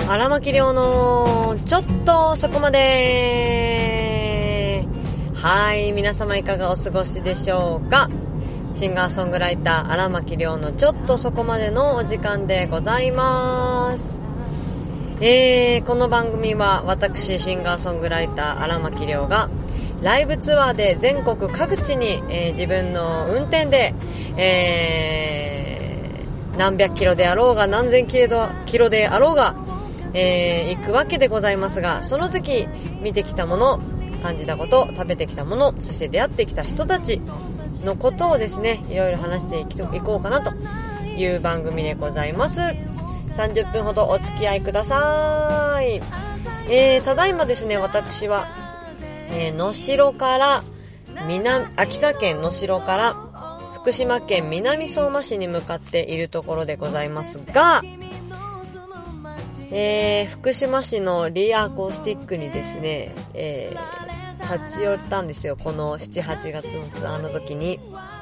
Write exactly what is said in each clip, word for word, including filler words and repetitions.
荒牧亮のちょっとそこまで。はい、皆様いかがお過ごしでしょうか。シンガーソングライター荒牧亮のちょっとそこまでのお時間でございます。えー、この番組は私シンガーソングライター荒牧亮がライブツアーで全国各地に、えー、自分の運転で、えー、何百キロであろうが何千キロであろうが、えー、行くわけでございますが、その時見てきたもの、感じたこと、食べてきたもの、そして出会ってきた人たちのことをですね、いろいろ話していこうかなという番組でございます。さんじゅっぷんほどお付き合いください。えー、ただいまですね、私は、えー、能代から南秋田県能代から福島県南相馬市に向かっているところでございますが、えー、福島市のリアアコースティックにですね、えー立ち寄ったんですよ、このしちはちがつのツアーの時に。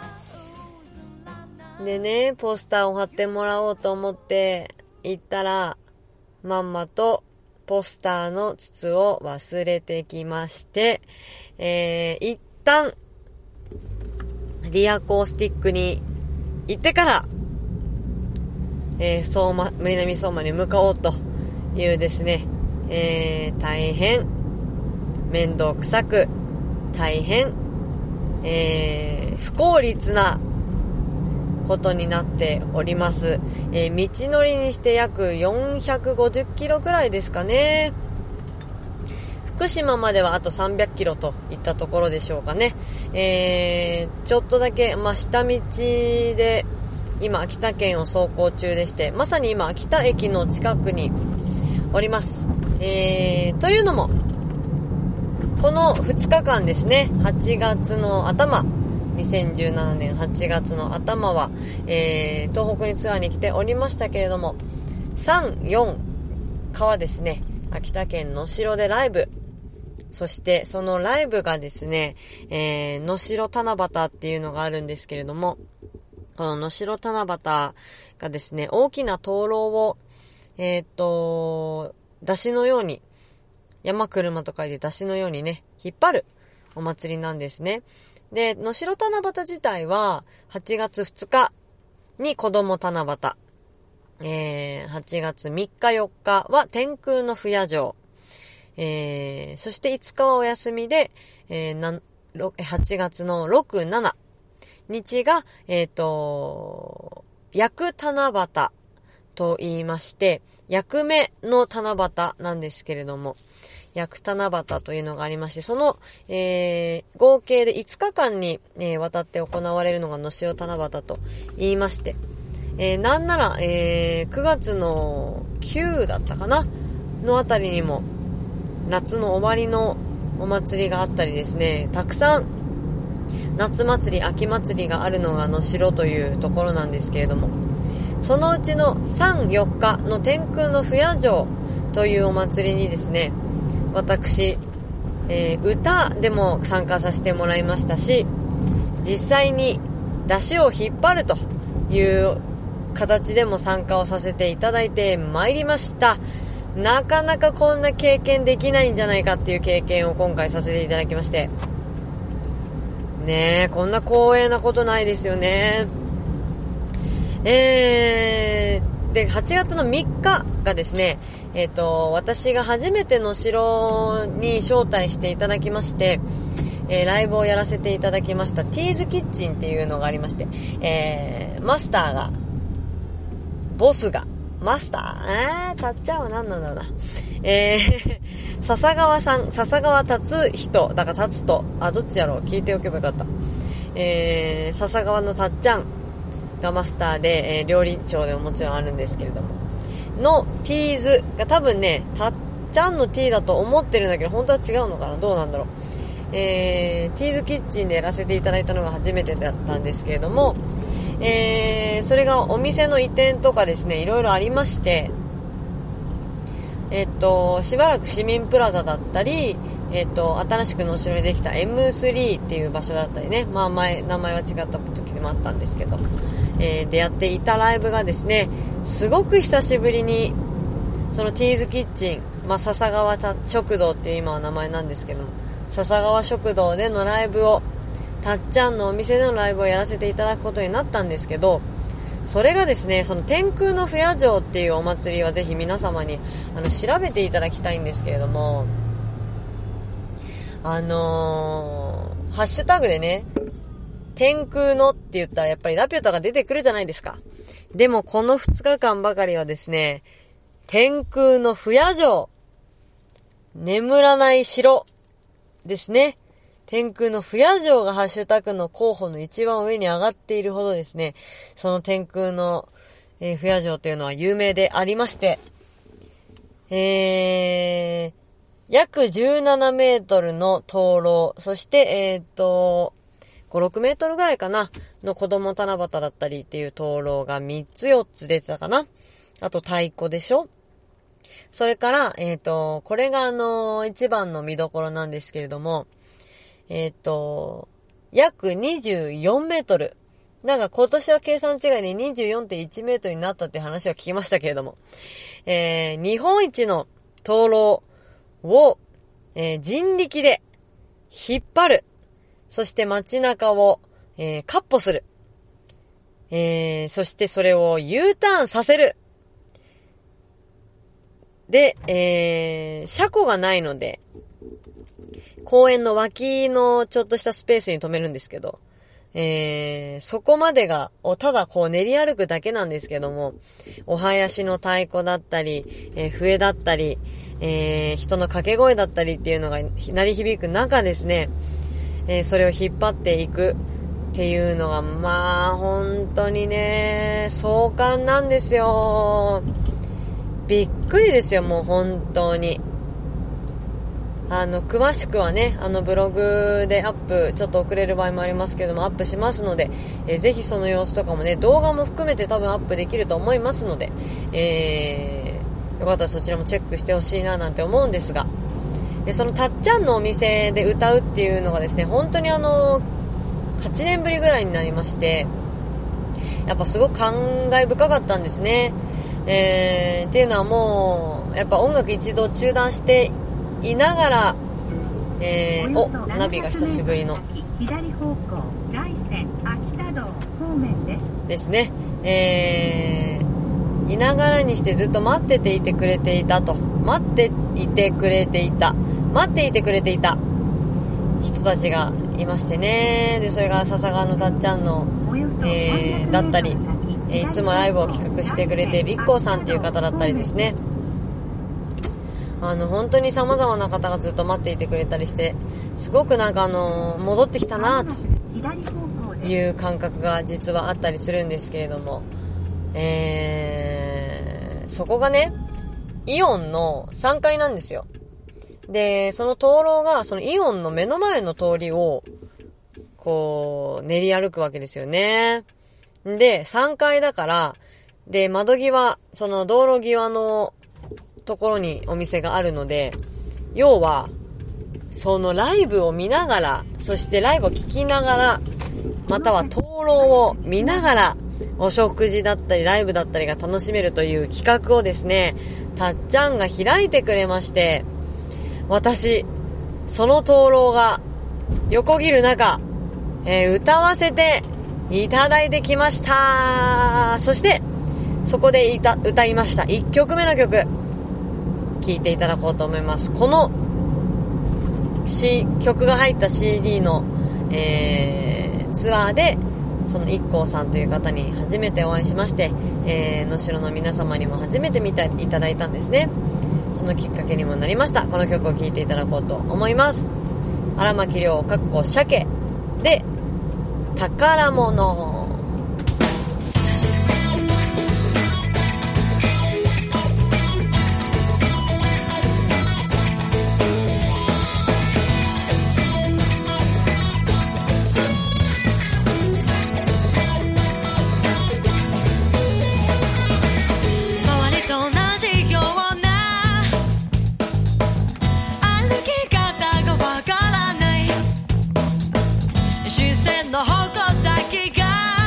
でね、ポスターを貼ってもらおうと思って行ったら、まんまとポスターの筒を忘れてきまして、えー、一旦リアコースティックに行ってから、えー、相馬南相馬に向かおうというですね、えー、大変面倒くさく、大変、えー、不効率なことになっております。えー、道のりにして約よんひゃくごじゅっキロくらいですかね。福島まではあとさんびゃくキロといったところでしょうかね。えー、ちょっとだけ、まあ、下道で今秋田県を走行中でして、まさに今秋田駅の近くにおります。えー、というのもこのふつかかんですね、はちがつの頭、にせんじゅうななねんはちがつの頭は、えー、東北にツアーに来ておりましたけれども、さん、よんかはですね、秋田県能代でライブ、そしてそのライブがですね、えー、能代七夕っていうのがあるんですけれども、この能代七夕がですね、大きな灯籠を、えーっと、出汁のように、山車と書いて出汁のようにね、引っ張るお祭りなんですね。で、能代七夕自体ははちがつふつかに子供七夕、えー、はちがつみっかよっかは天空の不夜城、えー、そしていつかはお休みで、えー、なはちがつのろく、しちにちが、えっと、厄七夕と言いまして、役目の七夕なんですけれども、役七夕というのがありまして、その、えー、合計でいつかかんに、えー、わたって行われるのが能代七夕と言いまして、えー、なんなら、えー、くがつのくだったかなのあたりにも夏の終わりのお祭りがあったりですね、たくさん夏祭り、秋祭りがあるのが能代というところなんですけれども、そのうちのさん、よっかの天空の不夜城というお祭りにですね、私、えー、歌でも参加させてもらいましたし、実際に出汁を引っ張るという形でも参加をさせていただいてまいりました。なかなかこんな経験できないんじゃないかっていう経験を今回させていただきまして、ねえ、こんな光栄なことないですよね。えー、で、はちがつのみっかがですね、えっと、私が初めて能代に招待していただきまして、えー、ライブをやらせていただきました、ティーズキッチンっていうのがありまして、えー、マスターが、ボスが、マスターあー、たっちゃんは何なんだろうな。えー、笹川さん、笹川達人、だから達人、あ、どっちやろう、聞いておけばよかった。えー、笹川のたっちゃんがマスターで、えー、料理長でももちろんあるんですけれども、のティーズが多分ね、たっちゃんのティーだと思ってるんだけど、本当は違うのかな、どうなんだろう。えー、ティーズキッチンでやらせていただいたのが初めてだったんですけれども、えー、それがお店の移転とかですね、いろいろありまして、えっと、しばらく市民プラザだったり、えっと、新しく能代にできた エムスリー っていう場所だったりね、まあ前、名前は違った時でもあったんですけど、えー、でやっていたライブがですね、すごく久しぶりに、 そのティーズキッチン、まあ、笹川食堂っていう今は名前なんですけども、笹川食堂でのライブを、たっちゃんのお店でのライブをやらせていただくことになったんですけど、それがですね、その天空の不夜城っていうお祭りはぜひ皆様にあの調べていただきたいんですけれども、あのー、ハッシュタグでね、天空のって言ったらやっぱりラピュタが出てくるじゃないですか。でもこのふつかかんばかりはですね、天空の不夜城、眠らない城ですね。天空の不夜城がハッシュタグの候補の一番上に上がっているほどですね、その天空の、えー、不夜城というのは有名でありまして、えー、約じゅうななメートルの灯籠、そして、えーっと、ご、ろくメートルぐらいかなの子供七夕だったりっていう灯籠がみっつよっつ出てたかな。あと太鼓でしょ。それから、えーっと、これがあのー、一番の見どころなんですけれども、えーっと、約にじゅうよんメートル。なんか今年は計算違いで にじゅうよんてんいちメートルになったっていう話は聞きましたけれども、えー、日本一の灯籠を、えー、人力で引っ張る。そして街中を、えー、カッ歩する。えー、そしてそれを U ターンさせる。で、えー、車庫がないので、公園の脇のちょっとしたスペースに止めるんですけど、えー、そこまでが、をただこう練り歩くだけなんですけども、お囃子の太鼓だったり、えー、笛だったり、えー、人の掛け声だったりっていうのが鳴り響く中ですね、えー、それを引っ張っていくっていうのが、まあ、本当にね、壮観なんですよ。びっくりですよ、もう本当に。あの、詳しくはね、あのブログでアップ、ちょっと遅れる場合もありますけども、アップしますので、えー、ぜひその様子とかもね、動画も含めて多分アップできると思いますので、えー、よかったらそちらもチェックしてほしいななんて思うんですが、でそのたっちゃんのお店で歌うっていうのがですね、本当にあの、はちねんぶりぐらいになりまして、やっぱすごく感慨深かったんですね。えー、っていうのはもう、やっぱ音楽一度中断して、いながら、えー、お、ナビが久しぶりの左方向大山秋田道方面ですですね、えー、いながらにしてずっと待ってていてくれていたと待っていてくれていた待っていてくれていた人たちがいましてね。でそれが笹川のたっちゃんの、えー、だったり、えー、いつもライブを企画してくれている イッコー さんっていう方だったりですね、あの本当に様々な方がずっと待っていてくれたりして、すごくなんかあの戻ってきたなという感覚が実はあったりするんですけれども、えー、そこがねイオンのさんがいなんですよ。でその灯籠がそのイオンの目の前の通りをこう練り歩くわけですよね。でさんがいだからで窓際、その道路際のところにお店があるので、要はそのライブを見ながら、そしてライブを聞きながら、または灯籠を見ながらお食事だったりライブだったりが楽しめるという企画をですね、たっちゃんが開いてくれまして、私その灯籠が横切る中、えー、歌わせていただいてきました。そしてそこでいた歌いましたいっきょくめの曲聴いていただこうと思います。この、C、曲が入った シーディー の、えー、ツアーでその イッコー さんという方に初めてお会いしまして、えー、能代の皆様にも初めて見ていただいたんですね。そのきっかけにもなりました。この曲を聴いていただこうと思います。荒牧亮かっこ鮭で宝物。 の矛先が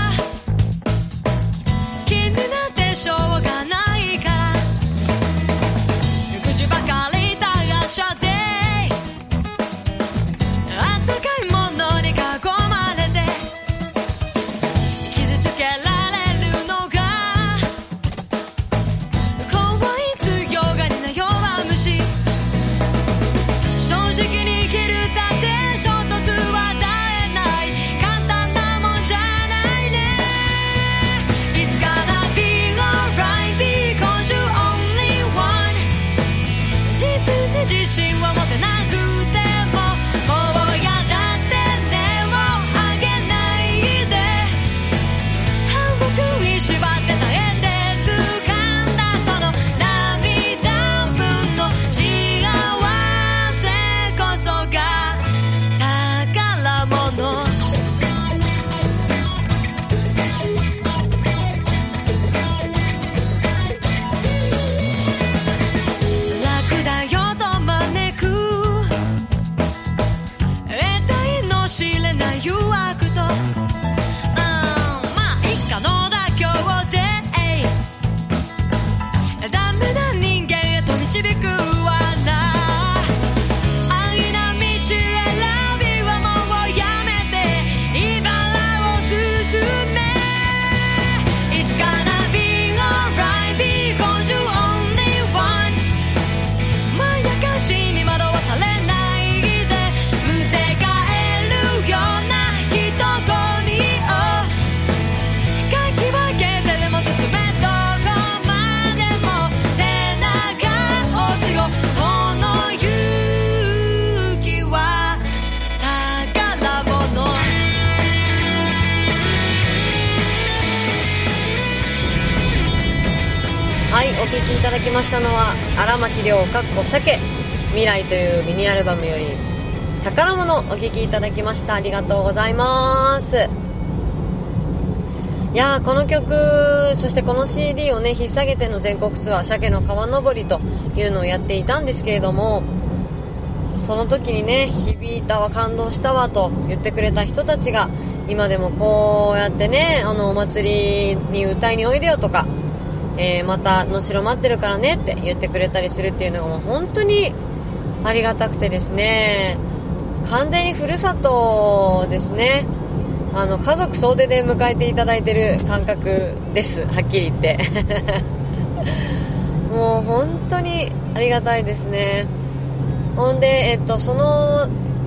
はい、お聴きいただきましたのは荒牧亮かっこ鮭未来というミニアルバムより宝物お聴きいただきました。ありがとうございます。いやー、この曲、そしてこの シーディー をね引っ提げての全国ツアー、鮭の川登りというのをやっていたんですけれども、その時にね響いたわ、感動したわと言ってくれた人たちが今でもこうやってね、あのお祭りに歌いにおいでよとか、えー、また能代待ってるからねって言ってくれたりするっていうのがもう本当にありがたくてですね、完全にふるさとですね。あの家族総出で迎えていただいてる感覚です、はっきり言ってもう本当にありがたいですね。ほんで、えっとその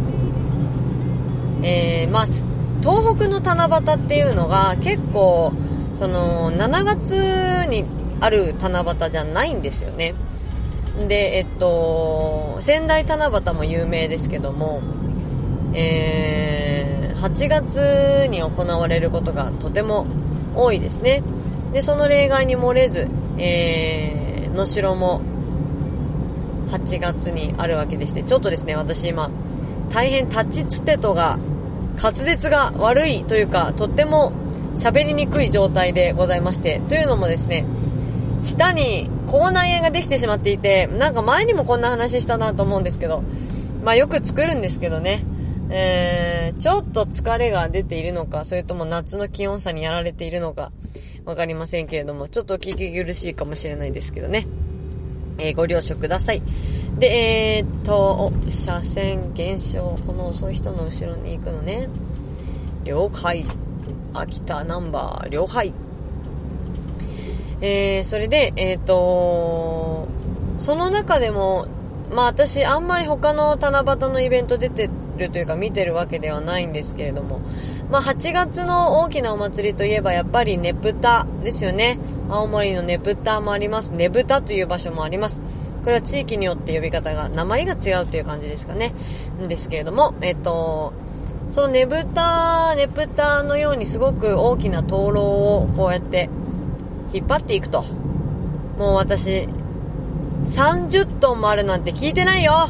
えー、まあ東北の七夕っていうのが結構そのしちがつにある七夕じゃないんですよね。で、えっと仙台七夕も有名ですけども、えー、はちがつに行われることがとても多いですね。で、その例外に漏れず、えー、能代もはちがつにあるわけでして、ちょっとですね、私今大変立ちつてとが滑舌が悪いというか、とっても喋りにくい状態でございまして、というのもですね、舌に口内炎ができてしまっていて、なんか前にもこんな話したなと思うんですけど、まあよく作るんですけどね、えー、ちょっと疲れが出ているのか、それとも夏の気温差にやられているのかわかりませんけれども、ちょっと聞き苦しいかもしれないですけどね、えー、ご了承ください。で、えー、っと車線減少、この遅い人の後ろに行くのね、了解、秋田ナンバー了解。えー、それでえー、っとその中でもまあ私あんまり他の七夕のイベント出てるというか見てるわけではないんですけれども、まあはちがつの大きなお祭りといえばやっぱりねぷたですよね。青森のねぷたもあります。ねぶたという場所もあります。これは地域によって呼び方が、訛りが違うという感じですかね。んですけれども、えっとそのねぶたねぷたのようにすごく大きな灯籠をこうやって引っ張っていくと、もう私さんじゅっトンもあるなんて聞いてないよ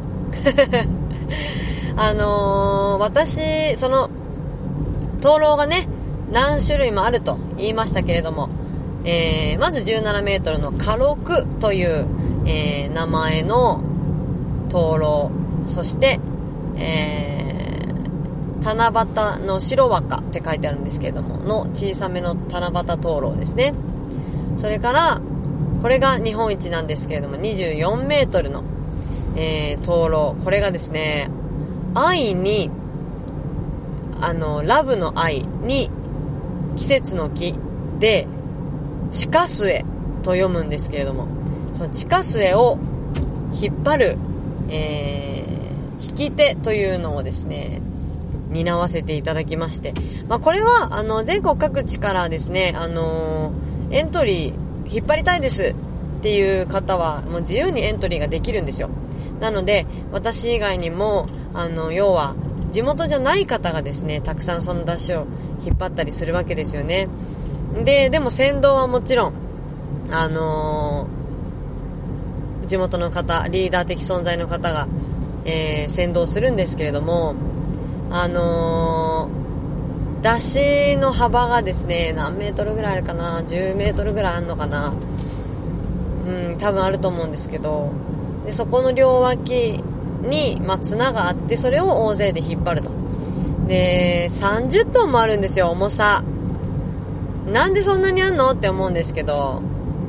あのー、私その灯籠がね何種類もあると言いましたけれども、えー、まずじゅうななメートルの家禄という、えー、名前の灯籠、そして、えー、七夕の白和歌って書いてあるんですけれどもの小さめの七夕灯籠ですね。それからこれが日本一なんですけれどもにじゅうよんメートルの、えー、灯籠、これがですね、愛にあのラブの愛に季節の木で地下末と読むんですけれども、その地下末を引っ張る、えー、引き手というのをですね担わせていただきまして、まあ、これはあの全国各地からですね、あのー、エントリー引っ張りたいですっていう方はもう自由にエントリーができるんですよ。なので私以外にもあの要は地元じゃない方がですねたくさんその出汁を引っ張ったりするわけですよね。ででも先導はもちろんあのー、地元の方、リーダー的存在の方が、えー、先導するんですけれども、あのー、出汁の幅がですね何メートルぐらいあるかな、じゅうメートルぐらいあるのかな、うん多分あると思うんですけど、でそこの両脇に、まあ、綱があって、それを大勢で引っ張ると。でさんじゅっトンもあるんですよ、重さ。なんでそんなにあんのって思うんですけど、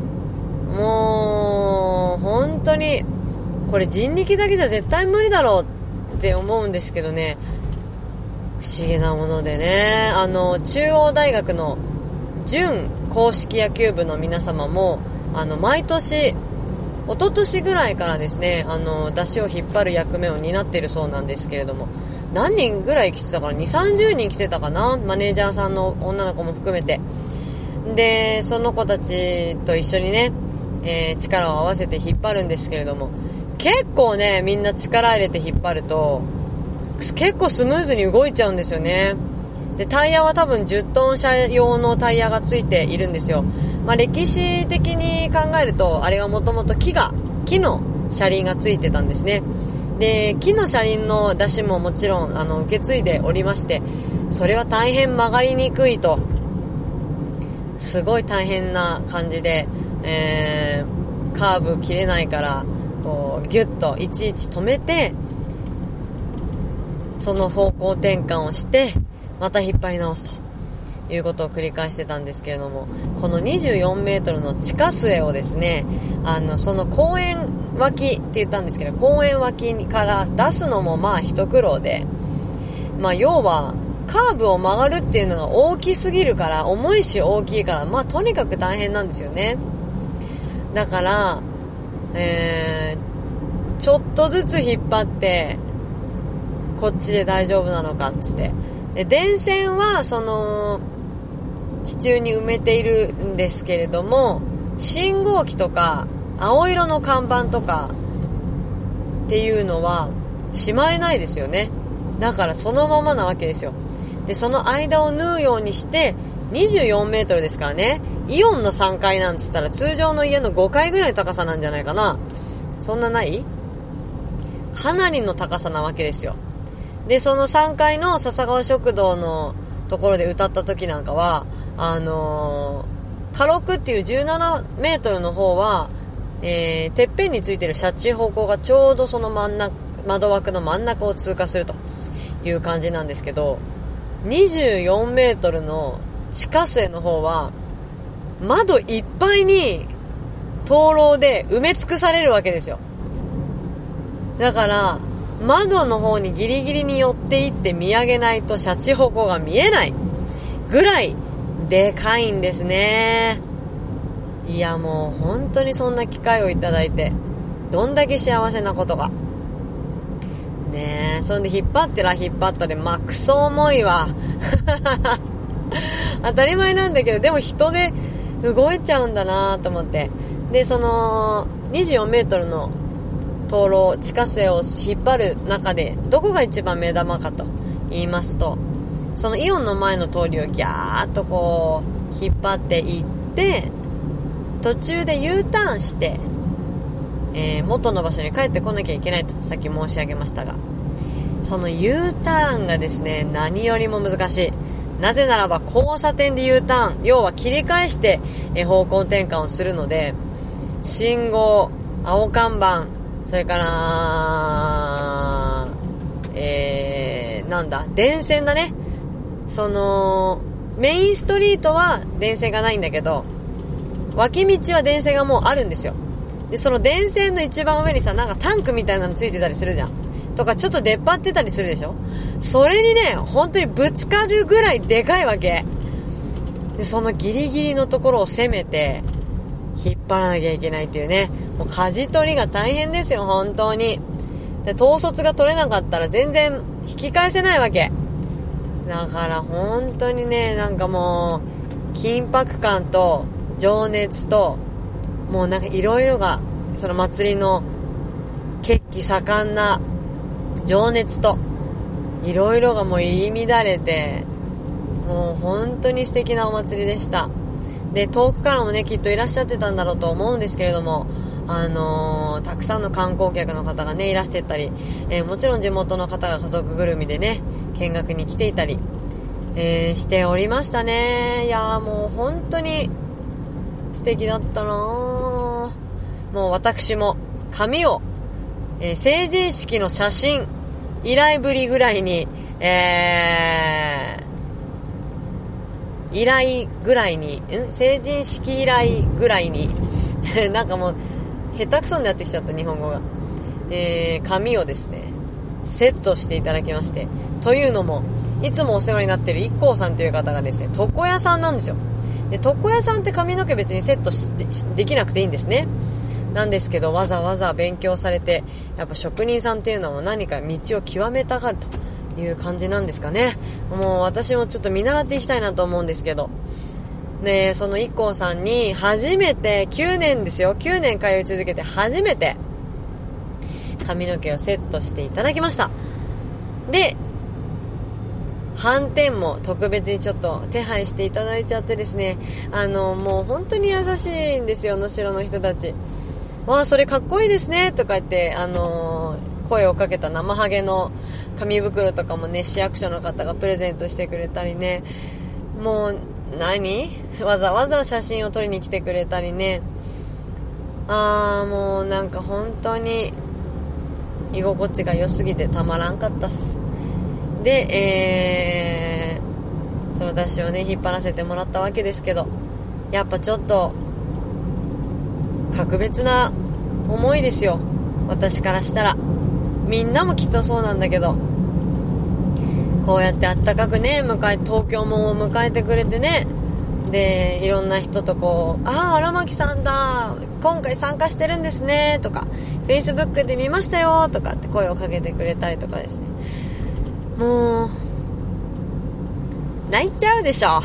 もう本当にこれ人力だけじゃ絶対無理だろうって思うんですけどね、不思議なものでね、あの中央大学の準硬式野球部の皆様もあの毎年一昨年ぐらいからですね、あの出汁を引っ張る役目を担っているそうなんですけれども、何人ぐらい来てたかな、にじゅう、さんじゅうにん来てたかな、マネージャーさんの女の子も含めて。でその子たちと一緒にね、えー、力を合わせて引っ張るんですけれども、結構ねみんな力入れて引っ張ると結構スムーズに動いちゃうんですよね。 で、タイヤは多分じゅっトン車用のタイヤがついているんですよ。まあ、歴史的に考えると、あれはもともと木が、木の車輪がついてたんですね。で、木の車輪の出しももちろん、あの、受け継いでおりまして、それは大変曲がりにくいと、すごい大変な感じで、えー、カーブ切れないから、こう、ギュッといちいち止めて、その方向転換をして、また引っ張り直すということを繰り返してたんですけれども、このにじゅうよんメートルの地下末をですね、あの、その公園脇って言ったんですけど、公園脇から出すのもまあ一苦労で、まあ要は、カーブを曲がるっていうのが大きすぎるから、重いし大きいから、まあとにかく大変なんですよね。だから、えー、ちょっとずつ引っ張って、こっちで大丈夫なのかっつって。で、電線はその地中に埋めているんですけれども、信号機とか青色の看板とかっていうのはしまえないですよね。だからそのままなわけですよ。で、その間を縫うようにしてにじゅうよんメートルですからね。イオンのさんがいなんつったら通常の家のごかいぐらいの高さなんじゃないかな。そんなない？かなりの高さなわけですよ。で、そのさんがいの笹川食堂のところで歌った時なんかは、あのー、カロクっていうじゅうななメートルの方は、えー、てっぺんについてるシャチ方向がちょうどその真ん中、窓枠の真ん中を通過するという感じなんですけど、にじゅうよんメートルの地下末の方は、窓いっぱいに灯籠で埋め尽くされるわけですよ。だから、窓の方にギリギリに寄っていって見上げないとシャチホコが見えないぐらいでかいんですね。いやもう本当にそんな機会をいただいてどんだけ幸せなことがねえ。そんで引っ張ってら引っ張ったでまあクソ重いわ当たり前なんだけど、でも人で動いちゃうんだなと思って。で、そのにじゅうよんメートルの灯籠、地下末を引っ張る中でどこが一番目玉かと言いますと、そのイオンの前の通りをギャーッとこう引っ張っていって、途中で U ターンして、えー、元の場所に帰ってこなきゃいけないとさっき申し上げましたが、その U ターンがですね、何よりも難しい。なぜならば交差点で U ターン、要は切り返して、えー、方向転換をするので、信号、青看板、それから、えー、なんだ、電線だね。その、メインストリートは電線がないんだけど、脇道は電線がもうあるんですよ。で、その電線の一番上にさ、なんかタンクみたいなのついてたりするじゃん。とかちょっと出っ張ってたりするでしょ。それにね、本当にぶつかるぐらいでかいわけ。で、そのギリギリのところを攻めて、引っ張らなきゃいけないっていうね。もう舵取りが大変ですよ、本当に。で、統率が取れなかったら全然引き返せないわけ。だから本当にね、なんかもう、緊迫感と情熱と、もうなんかいろいろが、その祭りの血気盛んな情熱と、いろいろがもう入り乱れて、もう本当に素敵なお祭りでした。で、遠くからもね、きっといらっしゃってたんだろうと思うんですけれども、あのー、たくさんの観光客の方がね、いらしてたり、えー、もちろん地元の方が家族ぐるみでね、見学に来ていたり、えー、しておりましたね。いやーもう本当に素敵だったなー。もう私も紙を、えー、成人式の写真依頼ぶりぐらいに、えー、依頼ぐらいに、ん成人式依頼ぐらいになんかもう下手くそになってきちゃった日本語が、えー、紙をですねセットしていただきまして、というのもいつもお世話になっている一光さんという方がですね床屋さんなんですよ。で、床屋さんって髪の毛別にセットし で, できなくていいんですね。なんですけどわざわざ勉強されて、やっぱ職人さんっていうのは何か道を極めたがるという感じなんですかね。もう私もちょっと見習っていきたいなと思うんですけどね。その一光さんに初めてきゅうねんですよ、きゅうねん通い続けて初めて髪の毛をセットしていただきました。で、 斑点も特別にちょっと手配していただいちゃってですね、あのもう本当に優しいんですよ、能代の人たち。わあ、それかっこいいですねとか言って、あのー、声をかけた生ハゲの紙袋とかもね、市役所の方がプレゼントしてくれたりね、もう何わざわざ写真を撮りに来てくれたりね、あーもうなんか本当に居心地が良すぎてたまらんかったっす。で、えー、その出汁をね引っ張らせてもらったわけですけど、やっぱちょっと格別な思いですよ、私からしたら。みんなもきっとそうなんだけど、こうやってあったかくね迎え、東京も迎えてくれてね、でいろんな人とこう、ああ荒牧さんだ、今回参加してるんですねとか、 Facebook で見ましたよとかって声をかけてくれたりとかですね、もう泣いちゃうでしょ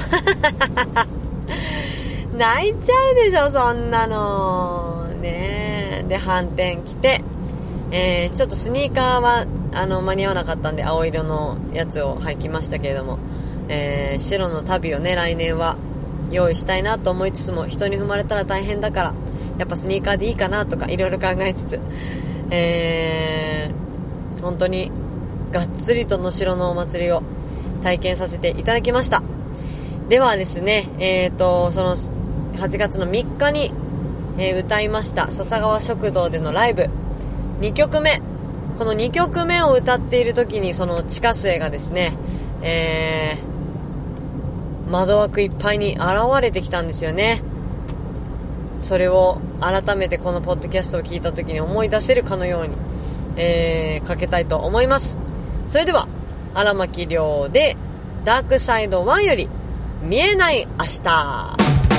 泣いちゃうでしょそんなのね。で反転来て、えー、ちょっとスニーカーはあの間に合わなかったんで青色のやつを履きましたけれども、えー、白の旅をね来年は用意したいなと思いつつも、人に踏まれたら大変だからやっぱスニーカーでいいかなとかいろいろ考えつつ、えー、本当にがっつりと能代のお祭りを体験させていただきました。ではですね、えーとそのはちがつのみっかに、えー、歌いました笹川食堂でのライブにきょくめ、このにきょくめを歌っている時にその地下水がですね、えー、窓枠いっぱいに現れてきたんですよね。それを改めてこのポッドキャストを聞いた時に思い出せるかのように、えー、かけたいと思います。それでは荒牧亮でダークサイドワンより見えない明日。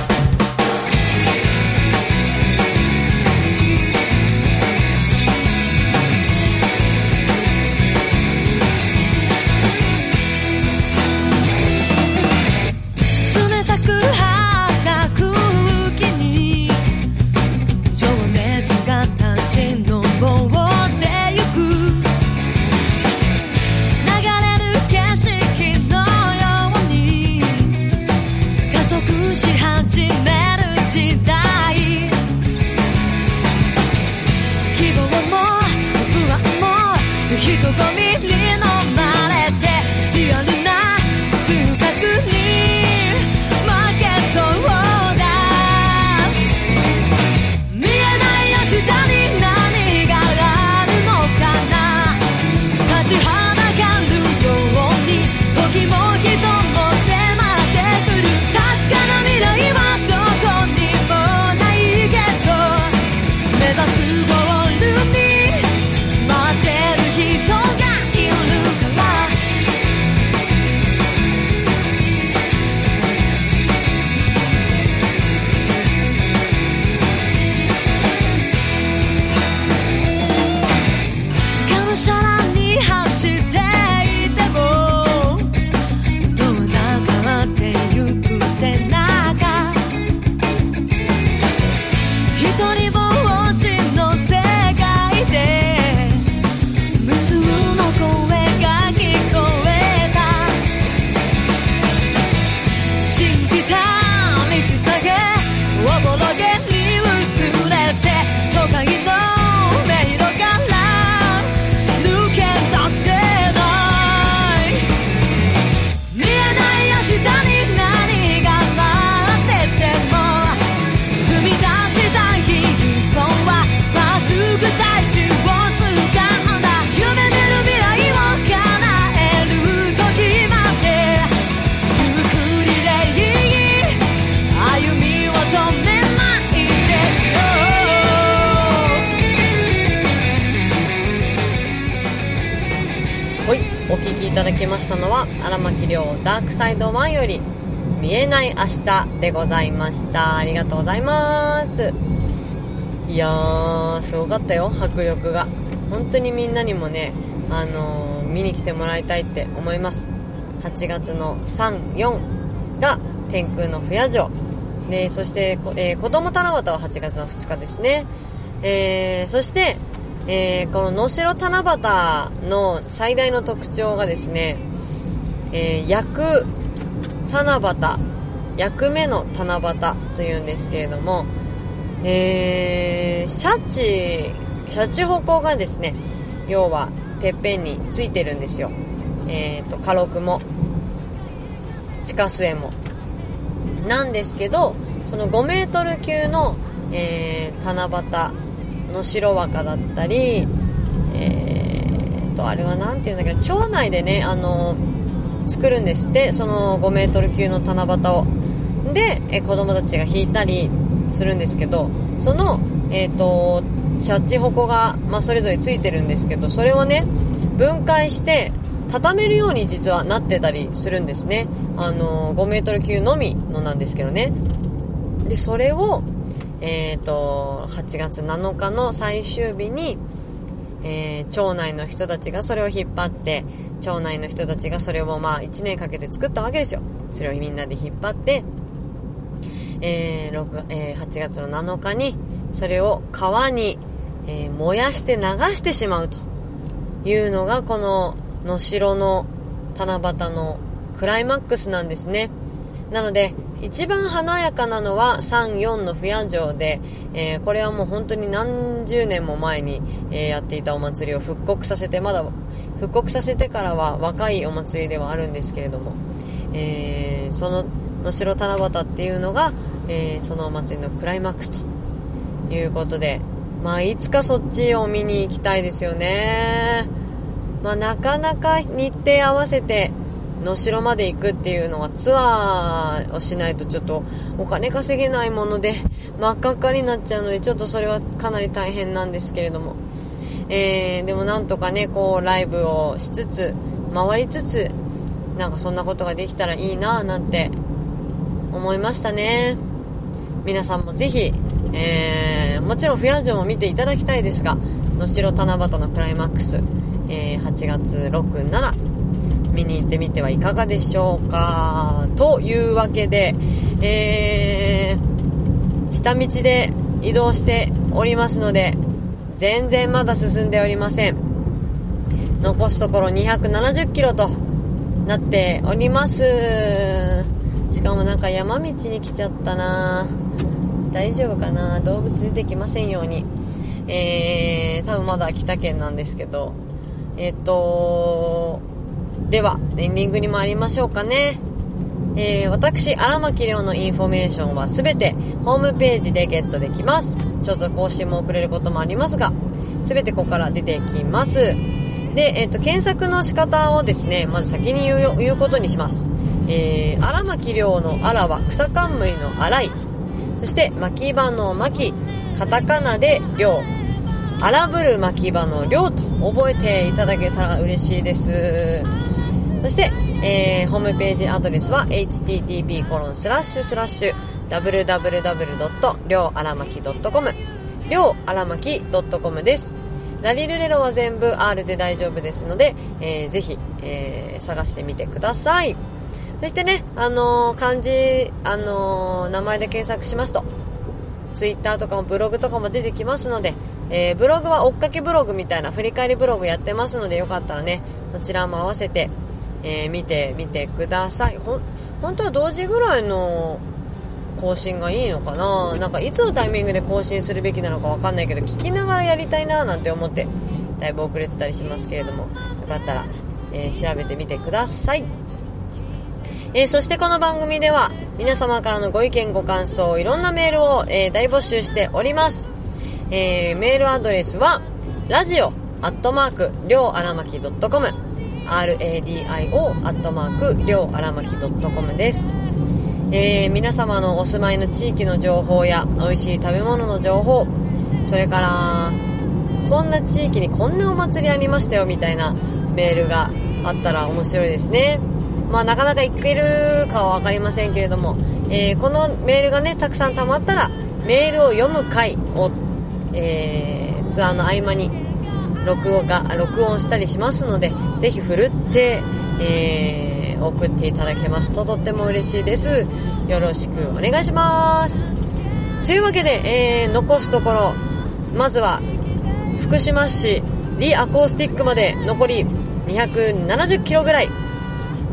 人混みに飲まれてリアルな痛覚に負けそうだ。見えない明日に何があるのかな。立ちはだかるように時も人も迫ってくる。確かな未来はどこにもないけど、目指すゴールに待ってる人がいるから。がむしゃらに走っていても遠ざかってゆく背中、一人ぼっちの世界で無数の声が聞こえた。信じた道先おぼろげに薄れて、都会の迷路から抜け出せない。見えない明日に何が待ってても、踏み出したい一本はまっすぐ大地を掴んだ。夢見る未来を叶える時までゆっくりでいい、歩みを止めないでよ。 はい、お聴きいただきましたのは荒牧亮ダークサイドワンより見えない明日でございました。ありがとうございます。いやーすごかったよ、迫力が。本当にみんなにもね、あのー、見に来てもらいたいって思います。はちがつのさん、よんが天空の不夜城で、そして、えー、子供七夕ははちがつのふつかですね。えー、そして、えー、この能代七夕の最大の特徴がですね、 えー、役七夕、役目の七夕というんですけれども、えー、シャチシャチホコがですね、要はてっぺんについてるんですよ。えーと家禄も地下末もなんですけど、そのごメートル級の、えー、七夕の白若だったり、えーとあれはなんていうんだけど、町内でね、あのー、作るんですって、そのごメートル級の七夕を。で、えー、子供たちが引いたりするんですけど、そのえーとシャチホコが、まあ、それぞれついてるんですけど、それをね分解して畳めるように実はなってたりするんですね。あのー、ごメートル級のみのなんですけどね。でそれをえーとはちがつなのかの最終日に、えー、町内の人たちがそれを引っ張って、町内の人たちがそれをまあいちねんかけて作ったわけですよ。それをみんなで引っ張って、えー6えー、はちがつのなのかにそれを川に、えー、燃やして流してしまうというのが、この能代の七夕のクライマックスなんですね。なので一番華やかなのはさん、よんの不夜城で、えー、これはもう本当に何十年も前に、えー、やっていたお祭りを復刻させて、まだ復刻させてからは若いお祭りではあるんですけれども、えー、その能代七夕っていうのが、えー、そのお祭りのクライマックスということで、まあいつかそっちを見に行きたいですよね。まあなかなか日程合わせて能代まで行くっていうのはツアーをしないとちょっとお金稼げないもので真っ赤っかになっちゃうので、ちょっとそれはかなり大変なんですけれども、えー、でもなんとかね、こうライブをしつつ回りつつ、なんかそんなことができたらいいななんて思いましたね。皆さんもぜひ、えー、もちろん不夜城も見ていただきたいですが、能代七夕のクライマックス、えー、はちがつろく、しち見に行ってみてはいかがでしょうか。というわけで、えー、下道で移動しておりますので、全然まだ進んでおりません。残すところにひゃくななじゅっキロとなっております。しかもなんか山道に来ちゃったな。大丈夫かな、動物出てきませんように。えー、多分まだ秋田県なんですけど、えっとではエンディングに参りましょうかね。えー、私荒牧亮のインフォメーションはすべてホームページでゲットできます。ちょっと更新も遅れることもありますが、すべてここから出てきます。で、えっと検索の仕方をですね、まず先に言う、言うことにします。えー、荒牧亮の荒は草冠の荒い、そして牧場の牧、カタカナで亮、荒ぶる牧場の亮と覚えていただけたら嬉しいです。そして、えー、ホームページアドレスは エイチティーティーピーコロンスラッシュスラッシュダブリュダブリュダブリュドットりょうあらまきドットコムりょうあらまきドットコムです。ラリルレロは全部 R で大丈夫ですので、えー、ぜひ、えー、探してみてください。そしてね、あのー、漢字、あのー、名前で検索しますとツイッターとかもブログとかも出てきますので、えー、ブログは追っかけブログみたいな振り返りブログやってますので、よかったらねそちらも合わせて、えー、見てみてください。ほん本当は同時ぐらいの更新がいいのかな。なんかいつのタイミングで更新するべきなのかわかんないけど、聞きながらやりたいななんて思ってだいぶ遅れてたりしますけれども、よかったら、えー、調べてみてください。えー、そしてこの番組では皆様からのご意見ご感想、いろんなメールを、えー、大募集しております。えー、メールアドレスはラジオアットマークりょうあらまきドットコム ラディオ アットマークりょうあらまきドットコム です。えー、皆様のお住まいの地域の情報や美味しい食べ物の情報、それからこんな地域にこんなお祭りありましたよみたいなメールがあったら面白いですね。まあなかなか行けるかは分かりませんけれども、えー、このメールがねたくさん溜まったらメールを読む回を、えー、ツアーの合間に録音が録音したりしますので、ぜひふるって、えー、送っていただけますととっても嬉しいです。よろしくお願いします。というわけで、えー、残すところまずは福島市リアコースティックまで残りにひゃくななじゅっキロぐらい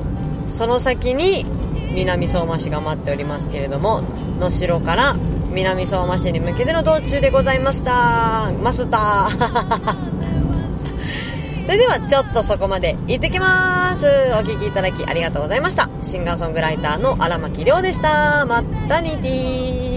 その先に南相馬市が待っておりますけれども、能代から南相馬市に向けての道中でございましたマスターそれではちょっとそこまで行ってきます。お聞きいただきありがとうございました。シンガーソングライターの荒牧亮でした。まったにてぃー。